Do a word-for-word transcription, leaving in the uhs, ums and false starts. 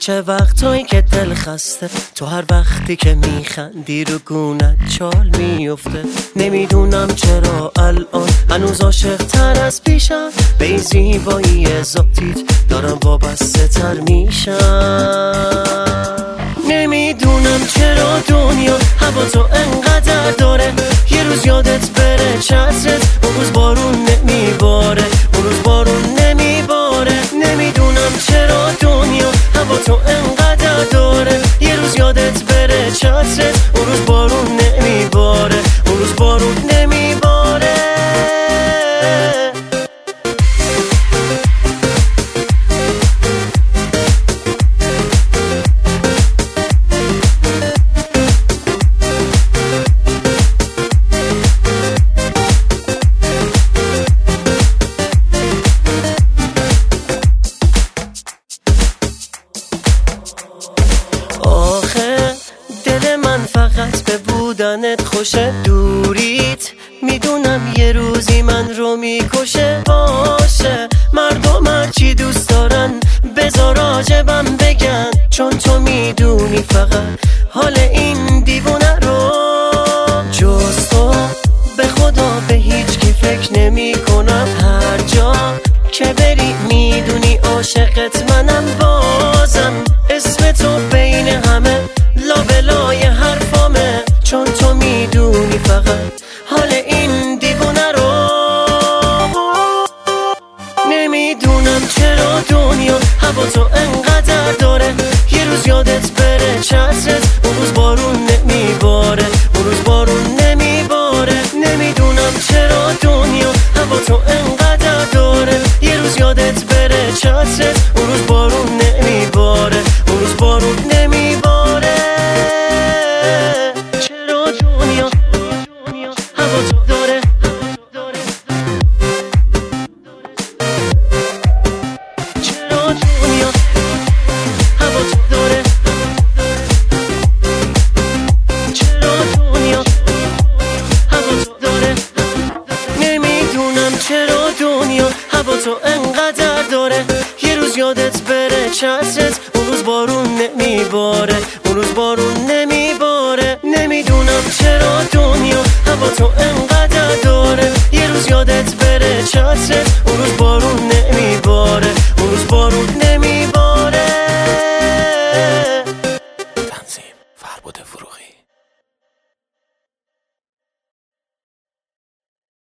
چه وقتایی که دل خسته، تو هر وقتی که میخندی رو گونت چال میفته. نمیدونم چرا الان هنوز عاشق تر از پیشم، به این زیبایی ذاتیت دارم وابسته تر میشم. نمیدونم چرا دنیا هوا تو انقدر داره، یه روز یادت بره چترت، اون روز بارون نمیباره، اون روز بارون نمیباره. نمیدونم چرا دنیا هوا تو انقدر داره، یه روز یادت بره چترت، اون روز بارون نمیباره، اون روز بارون نمیباره. فقط به بودنت خوشه، دوریت میدونم یه روزی من رو میکشه. باشه مردم هرچی دوست دارن بذار راجبم بگن، چون تو میدونی فقط حال این دیوونه رو. جز تو به خدا به هیچ کی فکر نمی کنم، هر جا که بری میدونی عاشقت منم. بازم اسم تو بین همه لابلای حرفامه، چون تو میدونی فقط حال این دیوونه رو. نمیدونم چرا دنیا هوا تو انقدر داره، یه روز یادت بره چترت، اون روز بارون نمیباره، اون روز بارون نمیباره. نمیدونم چرا دنیا هوا تو انقدر داره، یه روز یادت بره چترت، اون روز بارون نمیباره، اون روز بارون نمیباره. چرا دنیا هوا تو انقدر داره، یه روز یادت بره چترت، اون روز بارون نمیباره، اون روز بارون نمیباره. نمیدونم چرا دنیا هوا تو انقدر داره، یه روز یادت بره چترت،